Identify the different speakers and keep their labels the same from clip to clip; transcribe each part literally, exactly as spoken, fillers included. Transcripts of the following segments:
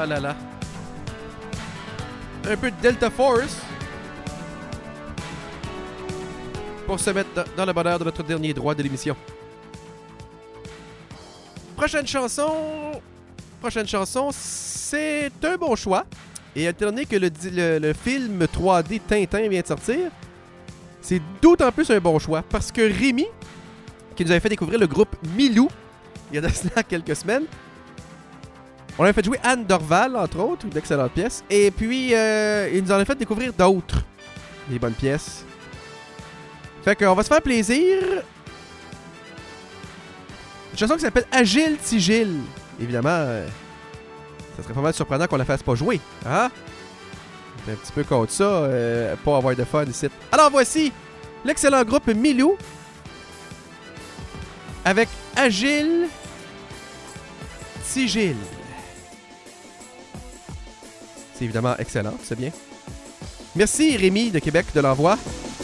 Speaker 1: Ah là là. Un peu de Delta Force. Pour se mettre dans le bonheur de notre dernier droit de l'émission. Prochaine chanson. Prochaine chanson, c'est un bon choix. Et étant donné que le, le, le film trois D Tintin vient de sortir, c'est d'autant plus un bon choix. Parce que Rémi, qui nous avait fait découvrir le groupe Milou, il y a de cela quelques semaines, on avait fait jouer Anne Dorval, entre autres, d'excellentes pièces. Et puis, euh, il nous en a fait découvrir d'autres. Des bonnes pièces. Fait qu'on va se faire plaisir. Une chanson qui s'appelle Agile Tigile. Évidemment, euh, ça serait pas mal surprenant qu'on la fasse pas jouer. Hein? On est un petit peu contre ça, euh, pour avoir de fun ici. Alors voici l'excellent groupe Milou avec Agile Tigile. C'est évidemment excellent, c'est bien. Merci Rémi de Québec de l'envoi.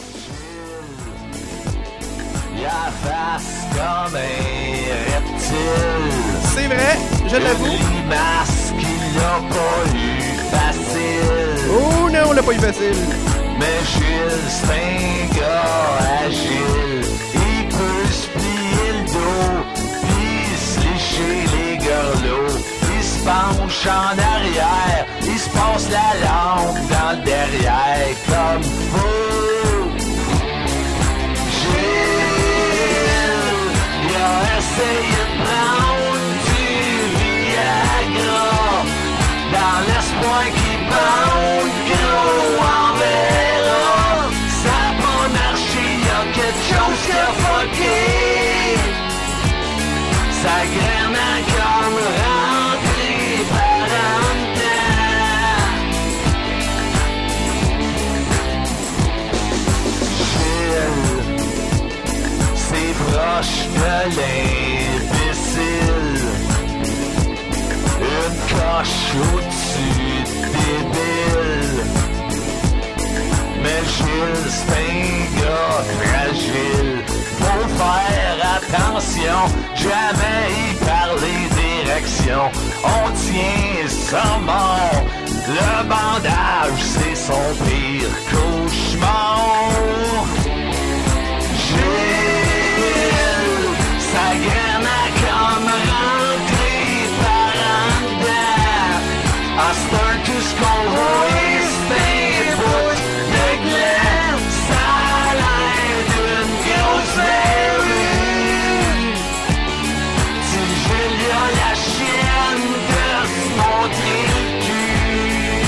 Speaker 2: La face comme un reptile.
Speaker 1: C'est vrai, je l'avoue.
Speaker 2: Limace qu'il n'a pas eu facile.
Speaker 1: Oh non, on l'a pas eu facile.
Speaker 2: Mais Gilles, c'est un gars agile. Il peut se plier le dos, puis se lécher les gorlots. Il se penche en arrière, il se passe la lampe dans le derrière comme vous. Gilles, il a essayé de prendre du Viagra dans l'espoir qu'il bande gros en verra. Ça a pas marché, il y a quelque chose qui a fucké. Sa graine a comme rentré par en dedans. Gilles, c'est proche de l'imbécile. Une coche au-dessus débile. Mais Gilles, c'est un gars fragile. Faut faire attention, jamais y parler direction. On tient ça mort. Le bandage, c'est son pire cauchemar. Gilles, sa graine a comme rentré par en dedans. À start to school, oui, c'est un bout de glace. Ça a l'air d'une grosse verrue. Si Gilles y a la chienne de se montrer le cul.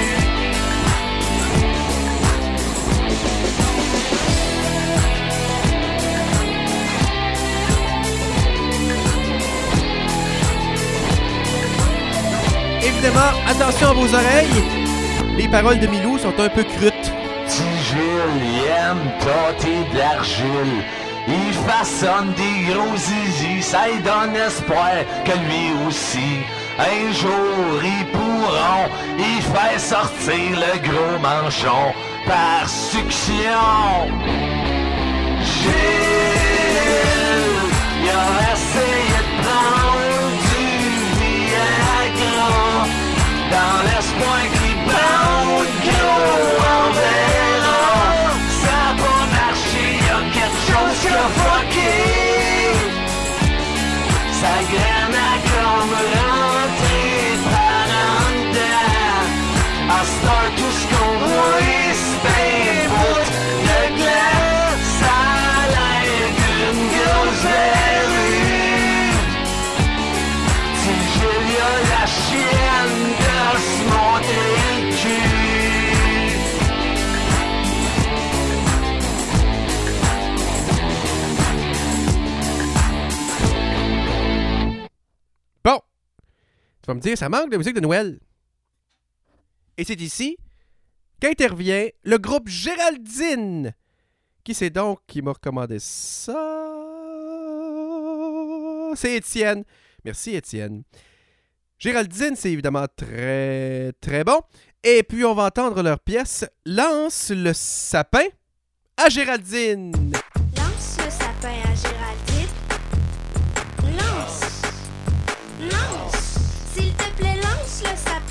Speaker 1: Évidemment, attention à vos oreilles. Les paroles de Milou sont un peu crutes.
Speaker 2: Petit Gilles, il aime tâter de l'argile. Il façonne des gros zizi, ça lui donne espoir que lui aussi, un jour ils pourront y faire sortir le gros manchon par succion. Gilles, il a essayé de prendre du Viagra dans l'espoir qu'il bande gros en verra. Ça a pas marché, y'a quelque chose qui a fucké. Sa graine a comme rentré par en dedans. À start to school, oui, c'est un bout de glace. Ça a l'air d'une grosse verrue. Si Gilles y a la chienne de se monter le cul.
Speaker 1: Bon, tu vas me dire, ça manque de musique de Noël. Et c'est ici qu'intervient le groupe Géraldine. Qui c'est donc qui m'a recommandé ça? C'est Étienne. Merci Étienne. Géraldine, c'est évidemment très, très bon. Et puis, on va entendre leur pièce « Lance le sapin à Géraldine ».
Speaker 3: Lance le sapin à Géraldine. Lance. Lance. S'il te plaît, lance le sapin.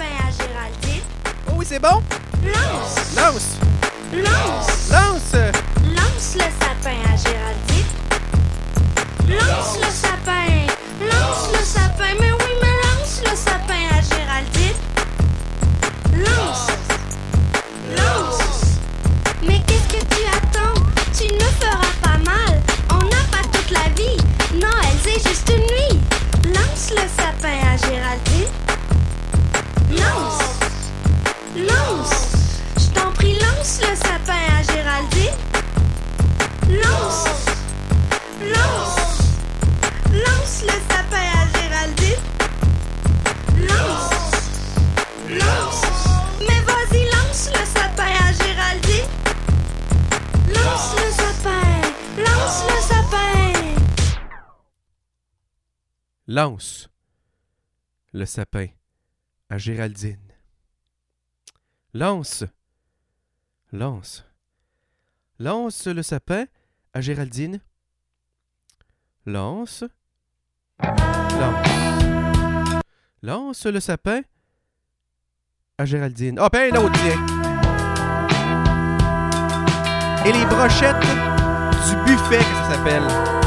Speaker 1: c'est bon?
Speaker 3: Lance,
Speaker 1: Lance!
Speaker 3: lance,
Speaker 1: Lance!
Speaker 3: lance le sapin à Géraldine. Lance le sapin, lance le sapin, mais oui, mais lance le sapin à Géraldine. Lance, lance. Mais qu'est-ce que tu attends? Tu ne feras pas mal. On n'a pas toute la vie. Non, elle c'est juste une nuit. Lance le sapin à Géraldine. Lance, lance. Je t'en prie, lance le sapin à Géraldine. Lance, lance. Lance le sapin à Géraldine. Lance, lance. Mais vas-y, lance le sapin à Géraldine. Lance le sapin, lance le sapin.
Speaker 1: Lance le sapin à Géraldine. Lance. Lance. Lance le sapin à Géraldine. Lance. Lance. Lance le sapin à Géraldine. Ah, ben l'autre, tiens. Et les brochettes du buffet, que ça s'appelle.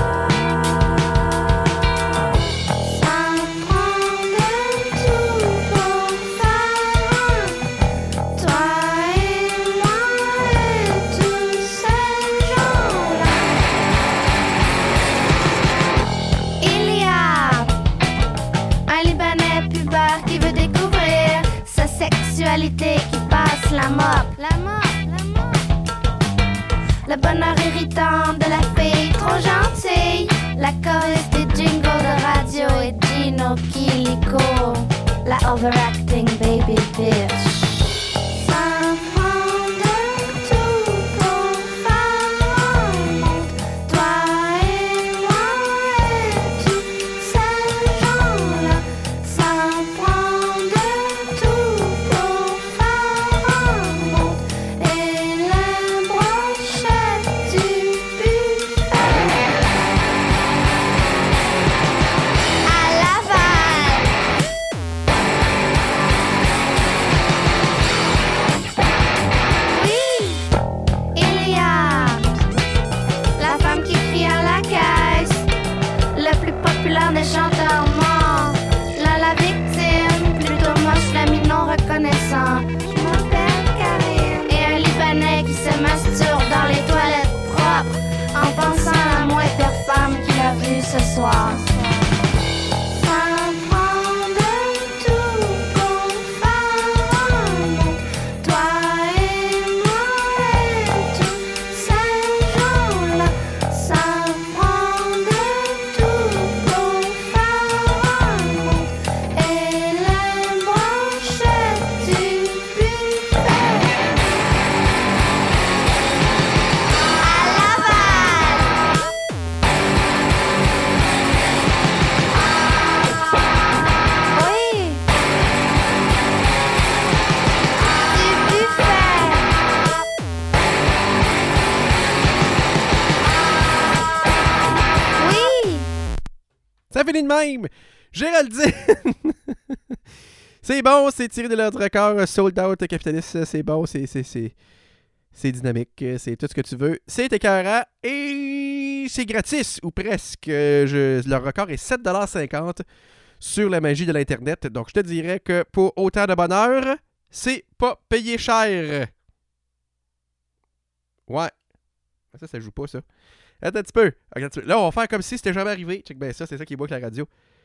Speaker 3: Qui passe la mop, la mop, la mop. Le bonheur irritant de la fille trop gentille. La choriste des jingles de radio et Gino Kilico. La overacting baby bitch. Ça prend de tout pour faire un monde. Toi et moi et tous ces gens-là. Ça prend de tout pour faire un monde. Et les brochettes du buffet. À Laval. Oui, il y a la femme qui crie à la caisse, le plus populaire des chanteurs morts, là la victime, plutôt moche, l'ami non reconnaissant. Je m'appelle Karine. Et un Libanais qui se masturbe dans les toilettes propres en pensant à la moitié femme qu'il a vue ce soir. Ça prend de tout pour faire un monde. Toi et moi et tous ces gens-là. Ça prend de tout pour faire un monde. Et les brochettes du buffet. À Laval. Oui. Du buffet. Oui.
Speaker 1: Ça finit de même. Géraldine. C'est bon, c'est tiré de l'ordre record, sold out, capitaliste, c'est bon, c'est, c'est, c'est, c'est dynamique, c'est tout ce que tu veux. C'est écœurant et c'est gratis, ou presque. Je, le record est sept dollars cinquante sur la magie de l'Internet. Donc, je te dirais que pour autant de bonheur, c'est pas payé cher. Ouais. Ça, ça joue pas, ça. Attends un petit peu. Attends un petit peu. Là, on va faire comme si c'était jamais arrivé. Check bien ça, c'est ça qui est beau avec la radio.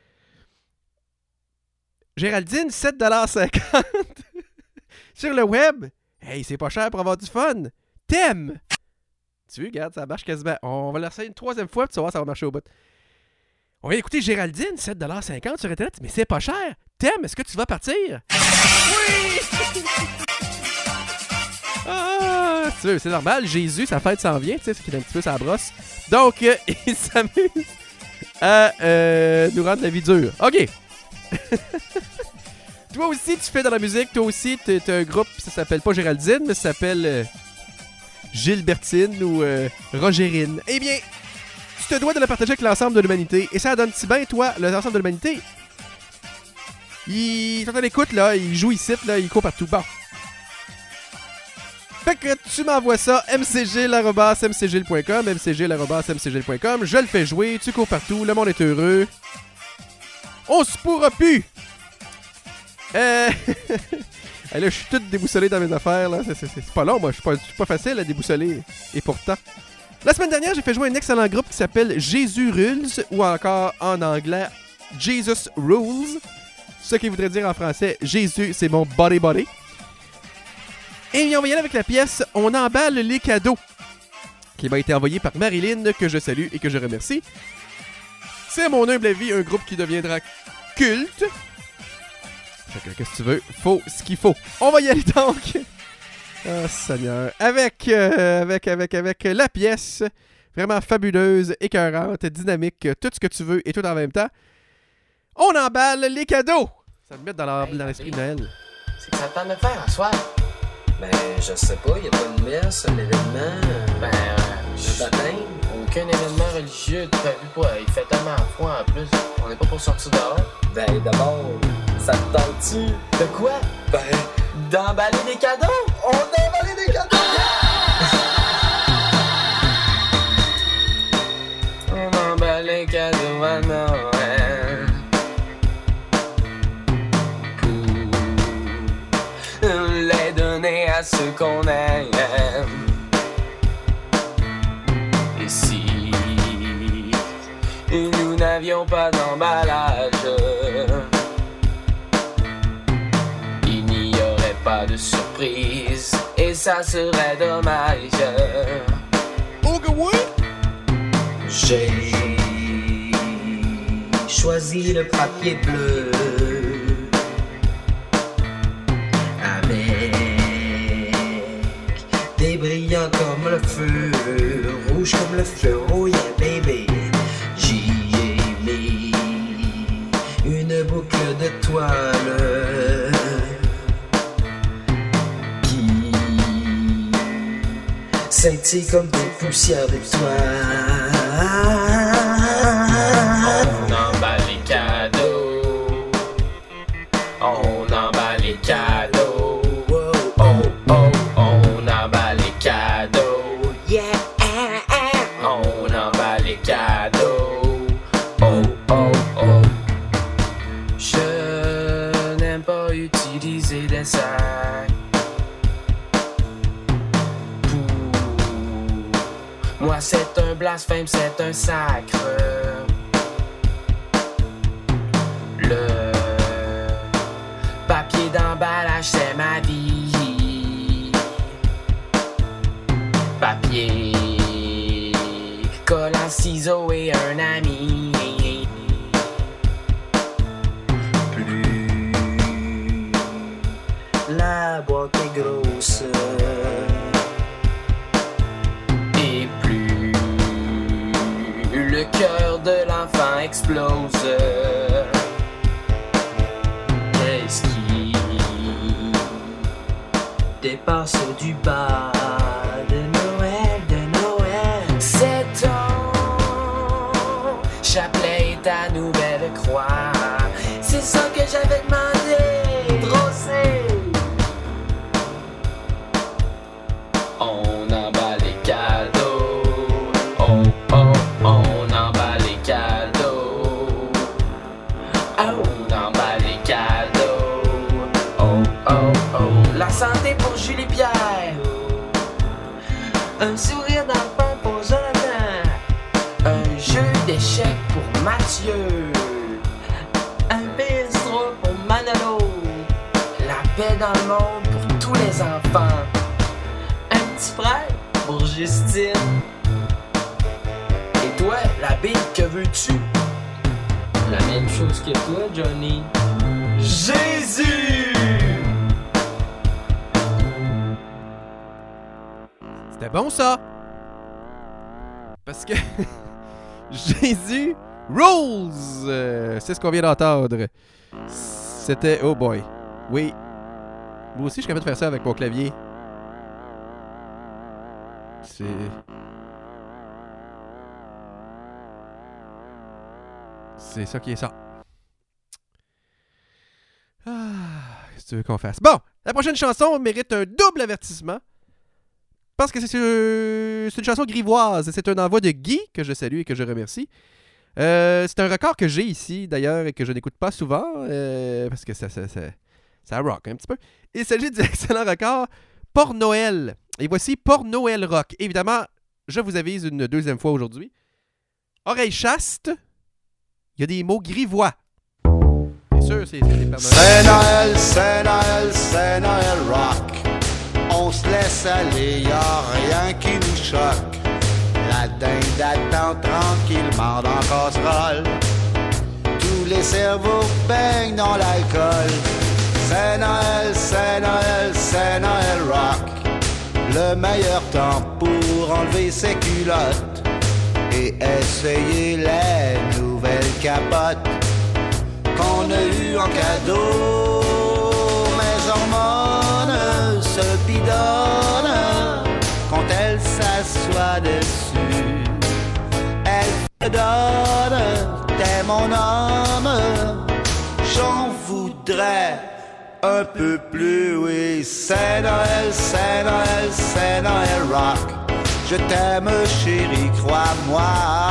Speaker 1: Géraldine, sept dollars cinquante sur le web. Hey, c'est pas cher pour avoir du fun. Thème. Tu vois, regarde, ça marche quasiment. On va l'essayer une troisième fois, puis tu vas voir, ça va marcher au bout. On vient d'écouter Géraldine, sept dollars cinquante sur Internet, mais c'est pas cher. Thème, est-ce que tu vas partir? Oui! Ah, tu veux, c'est normal. Jésus, sa fête s'en vient, tu sais, ce qui est un petit peu sa brosse. Donc, euh, il s'amuse à euh, nous rendre la vie dure. OK. Toi aussi, tu fais dans la musique. Toi aussi, t'es, t'es un groupe, ça s'appelle pas Géraldine, mais ça s'appelle euh, Gilbertine ou euh, Rogerine. Eh bien, tu te dois de le partager avec l'ensemble de l'humanité. Et ça donne si bien, toi, l'ensemble de l'humanité. Il... Quand on l'écoute, là, il joue ici, là, il court partout. Bon. Fait que tu m'envoies ça, m c g l arobase m c g l point com, m c g l arobase m c g l point com, je le fais jouer, tu cours partout, le monde est heureux. On se pourra plus! Euh... Et là, je suis tout déboussolé dans mes affaires, là. C'est, c'est, c'est pas long, moi. Je suis pas, je suis pas facile à déboussoler. Et pourtant. La semaine dernière, j'ai fait jouer un excellent groupe qui s'appelle Jésus Rules, ou encore en anglais Jesus Rules. Ce qui voudrait dire en français Jésus, c'est mon body body. Et on va y aller avec la pièce On emballe les cadeaux, qui m'a été envoyée par Marilyn, que je salue et que je remercie. C'est à mon humble avis un groupe qui deviendra culte. Fait que qu'est-ce que tu veux? Faut ce qu'il faut. On va y aller donc. Oh Seigneur. Avec, euh, avec, avec, avec la pièce vraiment fabuleuse, écœurante, dynamique, tout ce que tu veux et tout en même temps. On emballe les cadeaux. Ça me met dans, la,
Speaker 4: Hey,
Speaker 1: dans l'esprit de
Speaker 4: David.
Speaker 1: Noël.
Speaker 4: C'est que ça tente de faire à soir.
Speaker 5: Ben, je sais pas, y a pas de messe, un événement,
Speaker 4: Ben,
Speaker 5: un
Speaker 4: euh,
Speaker 5: baptême.
Speaker 4: aucun événement religieux de prévu pour. Il fait tellement froid en plus. On n'est pas pour sortir dehors.
Speaker 5: Ben, d'abord, ça te tente-tu?
Speaker 4: De quoi?
Speaker 5: Ben,
Speaker 4: D'emballer des cadeaux?
Speaker 5: on a emballé des cadeaux!
Speaker 4: On emballe les cadeaux à Noël. Pour les donner à ceux qu'on aime. Et si nous n'avions pas d'emballage, il n'y aurait pas de surprise et ça serait dommage.
Speaker 1: Oh que oui!
Speaker 5: J'ai choisi le papier bleu avec des brillants comme le feu, rouge comme le feu, oh yeah baby. J'y ai mis une boucle de toile qui scintille comme des poussières d'étoiles.
Speaker 4: On emballe les cadeaux. On emballe les cadeaux.
Speaker 5: Wow.
Speaker 4: Oh oh, on emballe les cadeaux.
Speaker 5: Yeah.
Speaker 4: On emballe les cadeaux. Oh oh oh. Je n'aime pas utiliser des sacs. Pour moi c'est un blasphème, c'est un sacre. Le papier d'emballage c'est ma vie. Papier, collant, ciseaux et un ami.
Speaker 5: Plus la boîte est grosse,
Speaker 4: Et plus le cœur de l'enfant explose. Qu'est-ce qui
Speaker 5: dépasse du bas de Noël, de Noël.
Speaker 4: c'est ton chapelet et ta nouvelle croix? C'est ça que j'avais demandé. Drosser. On emballe les cadeaux. Oh oh, on emballe les cadeaux. On emballe les cadeaux. Oh oh oh. La santé pour Julie Pierre. Un sourire d'enfant pour Jonathan. Un jeu d'échecs pour Mathieu. Un bistrot pour Manolo. La paix dans le monde pour tous les enfants. Un petit frère pour Justine. Et toi, la bille, que veux-tu?
Speaker 5: La même chose que toi, Johnny.
Speaker 4: Jésus!
Speaker 1: C'était bon ça! Parce que Jésus Rules! Euh, c'est ce qu'on vient d'entendre. C'était... Oh boy. Oui. Moi aussi, je suis capable de faire ça avec mon clavier. C'est... C'est ça qui est ça. Ah, qu'est-ce que tu veux qu'on fasse? Bon! La prochaine chanson mérite un double avertissement. Parce que c'est, euh, c'est une chanson grivoise. C'est un envoi de Guy, que je salue et que je remercie. Euh, c'est un record que j'ai ici, d'ailleurs, et que je n'écoute pas souvent, euh, parce que ça, ça, ça, ça rock un petit peu. Il s'agit du excellent record Port Noël. Et voici Port Noël Rock. Évidemment, je vous avise une deuxième fois aujourd'hui. Oreille chaste, il y a des mots grivois. C'est sûr, c'est, c'est des Pères Noël.
Speaker 6: C'est Noël, c'est Noël, c'est Noël rock. On se laisse aller, y'a rien qui nous choque. La dinde attend tranquillement dans la casserole. Tous les cerveaux baignent dans l'alcool. C'est Noël, c'est Noël, c'est Noël rock. Le meilleur temps pour enlever ses culottes et essayer les nouvelles capotes qu'on a eues en cadeau. Mes hormones se bidonnent quand elle s'assoit dessus. Elle me donne, t'es mon homme, j'en voudrais un peu plus, oui. C'est Noël, c'est Noël, c'est Noël rock. Je t'aime chérie, crois-moi.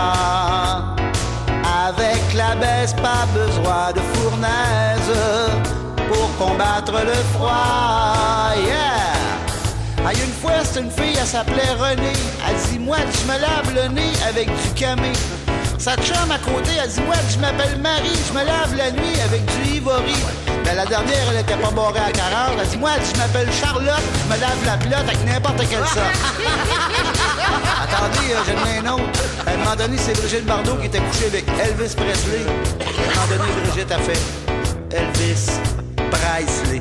Speaker 6: Avec la baisse, pas besoin de fournaise pour combattre le froid, yeah. Ah, une fois, c'est une fille, elle s'appelait Renée. Elle dit, moi, je me lave le nez avec du camé. Sa chum à côté, elle dit, moi, je m'appelle Marie, je me lave la nuit avec du Ivory. Mais la dernière, elle était pas barrée à quarante. Elle dit, moi, je m'appelle Charlotte, je me lave la pilote avec n'importe quelle sorte. Attendez, euh, j'en ai un autre. À un moment donné, c'est Brigitte Bardot qui était couchée avec Elvis Presley. À un moment donné, Brigitte a fait Elvis Presley.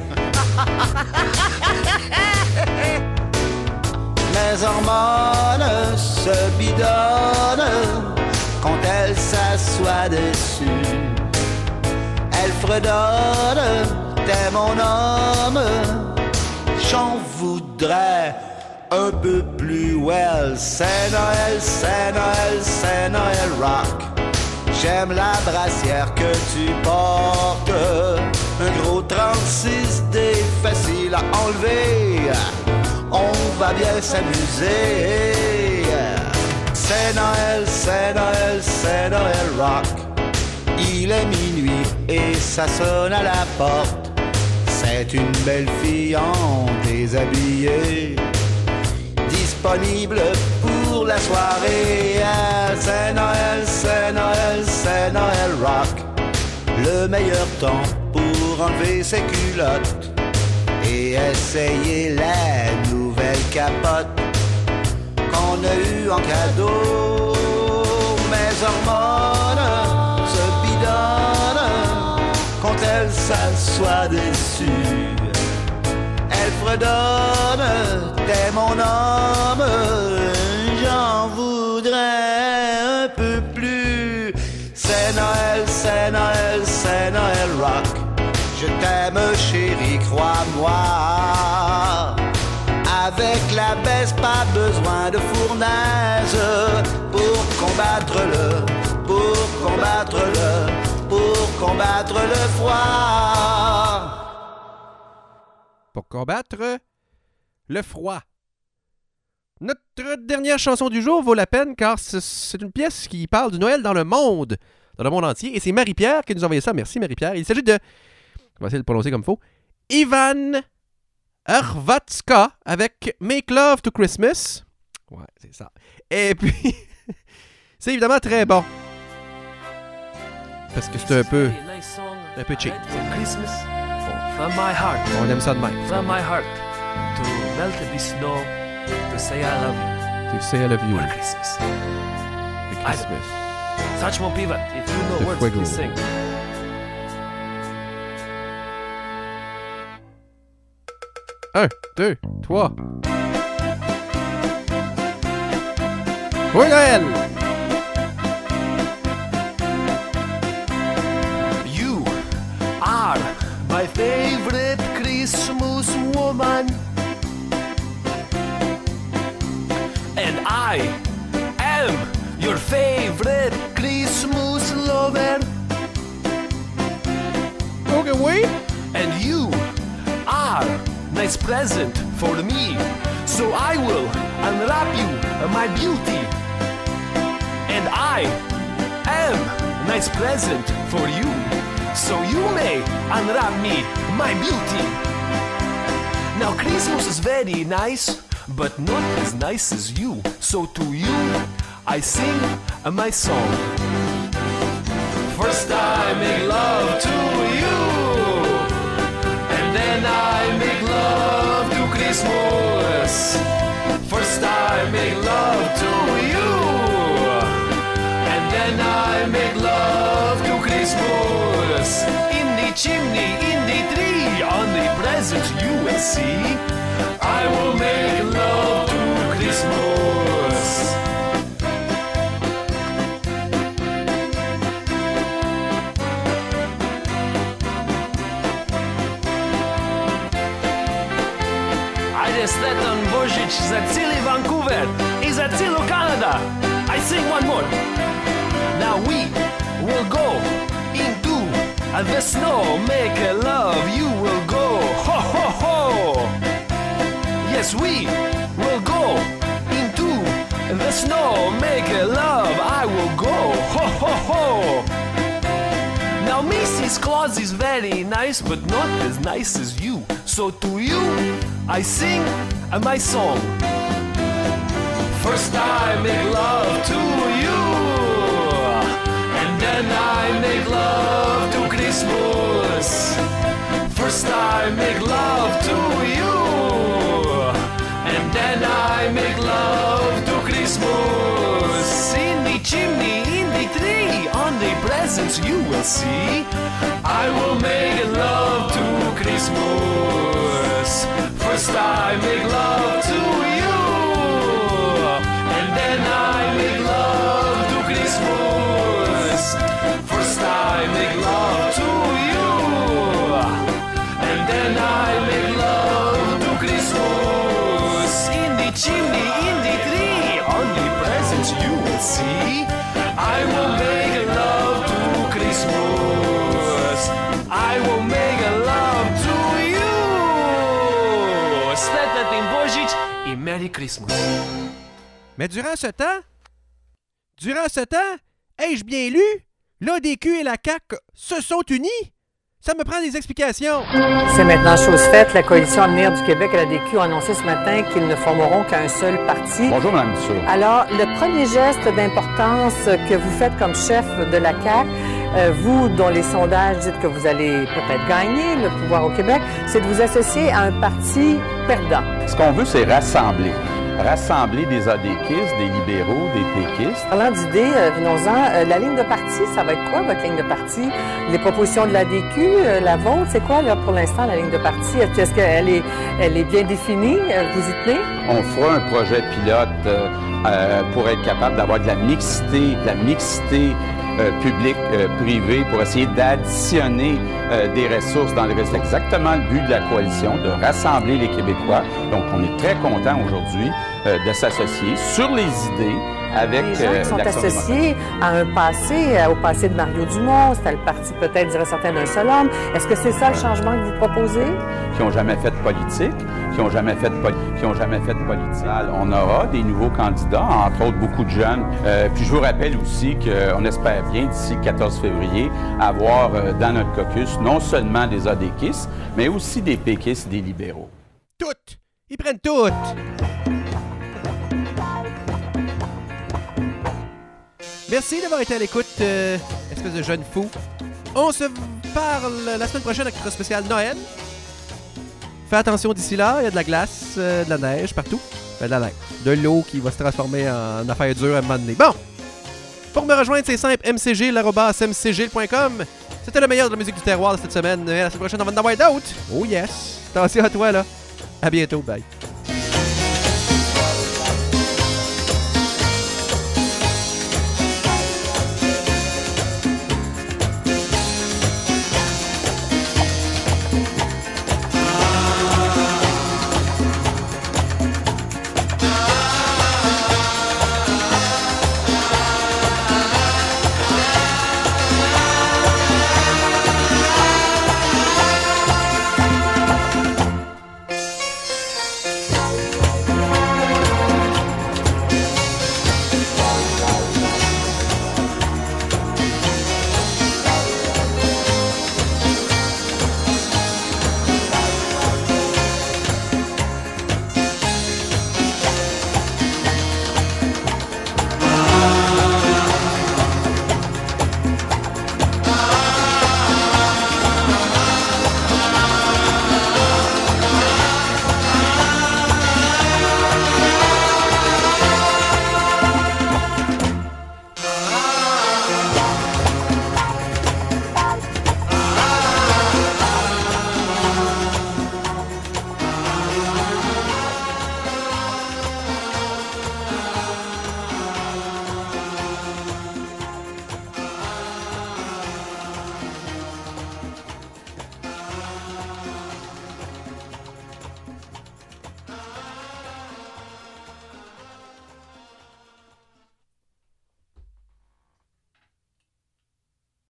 Speaker 6: Mes hormones se bidonnent quand elle s'assoit dessus. Elle fredonne, t'es mon homme, j'en voudrais un peu plus. Well, c'est Noël, c'est Noël, c'est Noël rock. J'aime la brassière que tu portes. Un gros trente-six D facile à enlever. On va bien s'amuser. C'est Noël, c'est Noël, c'est Noël rock. Il est minuit et ça sonne à la porte. C'est une belle fille en déshabillé, disponible pour la soirée. C'est Noël, c'est Noël, c'est Noël rock. Le meilleur temps pour enlever ses culottes et essayer la nouvelle capote qu'on a eue en cadeau. Mes hormones se bidonnent quand elle s'assoit dessus. Elle fredonne, t'es mon homme, j'en voudrais un peu plus. C'est Noël, c'est Noël, c'est Noël rock. Je t'aime chérie, crois-moi. Avec la baisse, pas besoin de fournaise pour combattre le, pour combattre le, pour combattre le froid.
Speaker 1: Pour combattre le froid. Notre dernière chanson du jour vaut la peine car c'est une pièce qui parle du Noël dans le monde, dans le monde entier. Et c'est Marie-Pierre qui nous a envoyé ça. Merci Marie-Pierre. Il s'agit de, on va essayer de le prononcer comme il faut, Ivan Hrvatska avec Make Love to Christmas. Ouais, c'est ça. Et puis, c'est évidemment très bon. Parce que c'est un peu, un peu cheap.
Speaker 7: Christmas from my heart.
Speaker 1: On aime ça de même.
Speaker 7: From my heart to melt the snow to say I love you.
Speaker 1: To say I love you.
Speaker 7: For Christmas.
Speaker 1: For Christmas.
Speaker 7: Touch mon pivot. If you know
Speaker 1: The
Speaker 7: words,
Speaker 1: fuego.
Speaker 7: please sing.
Speaker 1: Un, deux, trois. Oui, Noël!
Speaker 7: You are my favorite Christmas woman, and I am your favorite Christmas lover.
Speaker 1: Okay, oui?
Speaker 7: And you are nice present for me, so So I will unwrap you, uh, my beauty. And I am a nice present for you. So you may unwrap me, my beauty. Now Christmas is very nice, but not as nice as you. So to you, I sing uh, my song. First I make love to you, and then I make love to Christmas. First I make love to you, and then I make love to Christmas. In the chimney, in the tree, on the presents you will see, I will make love to Christmas. Steton, Božič, za celi Vancouver i za celo Canada. I sing one more. Now we will go into the snow, make love, you will go, ho ho ho. Yes, we will go into the snow, make love, I will go, ho ho ho. Now Missus Claus is very nice, but not as nice as you. So to you, I sing uh, my song. First I make love to you, and then I make love to Christmas. First I make love to you, and then I make love to Christmas. In the chimney, in the tree, on the presents you will see, I will make love to Christmas. First I make love to you, and then I make love to Christmas. First I make love to you, and then I make love to Christmas. In the chimney, in the tree, on the presents you will see, I will make love to Christmas. I will make love to you. Svetlana Božič et Merry Christmas.
Speaker 1: Mais durant ce temps, durant ce temps, ai-je bien lu? L'A D Q et la C A Q se sont unis? Ça me prend des explications.
Speaker 8: C'est maintenant chose faite. La Coalition Avenir du Québec et la D Q a annoncé ce matin qu'ils ne formeront qu'un seul parti.
Speaker 9: Bonjour, Mme Dussault.
Speaker 8: Alors, le premier geste d'importance que vous faites comme chef de la C A Q, euh, vous, dont les sondages disent que vous allez peut-être gagner le pouvoir au Québec, c'est de vous associer à un parti perdant.
Speaker 9: Ce qu'on veut, c'est rassembler. Rassembler des A D Q istes, des libéraux, des péquistes.
Speaker 8: Parlant d'idées, euh, venons-en. Euh, la ligne de parti, ça va être quoi, votre ligne de parti? Les propositions de l'A D Q, euh, la vôtre, c'est quoi, là, pour l'instant, la ligne de parti? Est-ce qu'elle est, elle est bien définie? Euh, vous y tenez?
Speaker 9: On fera un projet pilote euh, euh, pour être capable d'avoir de la mixité, de la mixité euh, publique-privée euh, pour essayer d'additionner euh, des ressources dans le reste. C'est exactement le but de la coalition, de rassembler les Québécois. Donc, on est très contents aujourd'hui euh, de s'associer sur les idées avec
Speaker 8: les gens qui sont associés à un passé, au passé de Mario Dumont, c'était le parti peut-être, diraient certains, d'un seul homme. Est-ce que c'est ça le changement que vous proposez?
Speaker 9: Qui n'ont jamais fait de politique, qui n'ont jamais fait de poli- qui ont jamais fait de politique. On aura des nouveaux candidats, entre autres beaucoup de jeunes. Euh, puis je vous rappelle aussi qu'on espère bien d'ici le quatorze février avoir euh, dans notre caucus non seulement des A D Q istes, mais aussi des péquistes et des libéraux.
Speaker 1: Toutes! Ils prennent toutes! Merci d'avoir été à l'écoute, euh, espèce de jeune fou. On se parle la semaine prochaine avec notre spécial Noël. Fais attention d'ici là, il y a de la glace, euh, de la neige partout. Ben, de la neige. De l'eau qui va se transformer en affaire dure à un moment donné. Bon! Pour me rejoindre, c'est simple, m c g arobase m c g point com. C'était le meilleur de la musique du terroir de cette semaine. Et la semaine prochaine, on va en avoir d'autres. Oh yes! Attention à toi, là. À bientôt, bye.